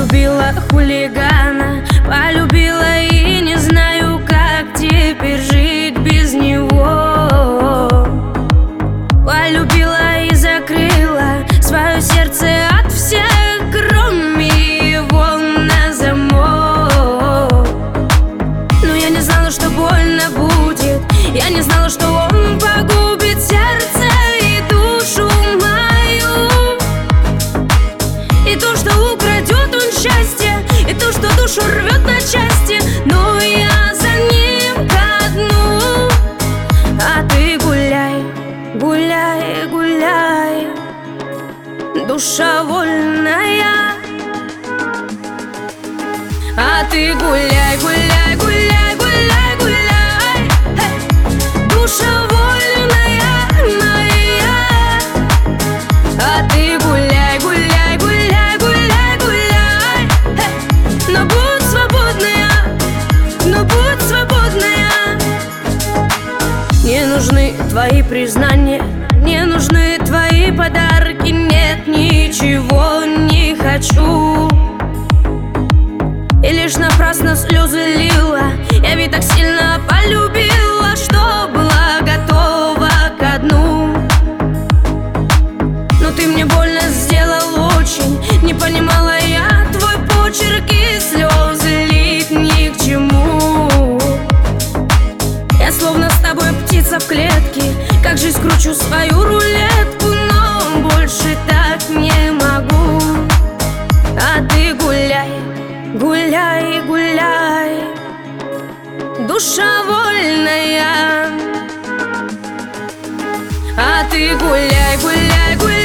Полюбила хулигана, полюбила и не знаю, как теперь жить без него. Полюбила и закрыла свое сердце от всех, кроме его, на замок. Но я не знала, что больно будет, я не знала, что он погубит сердце и душу мою, и то, что украдет он счастье, и то, что душу рвет на части. Но я за ним ко дну, а ты гуляй, гуляй, гуляй, душа вольная. А ты гуляй, гуляй, гуляй, гуляй, гуляй, душа вольная моя. А ты гуляй, гуляй, гуляй, гуляй, гуляй, но будь свободная, но будь свободная. Не нужны твои признания, не нужны твои подарки, нет, ничего не хочу. И лишь напрасно слезы лила, я ведь так сильно полюбила, что была готова ко дну. Но ты мне больно сделал очень, не понимала я твой почерк, и слезы лить ни к чему. Я словно с тобой птица в клетке, как же скручу свою рулетку, но больше так не могу. А ты гуляй, гуляй, гуляй, душа вольная. А ты гуляй, гуляй, гуляй.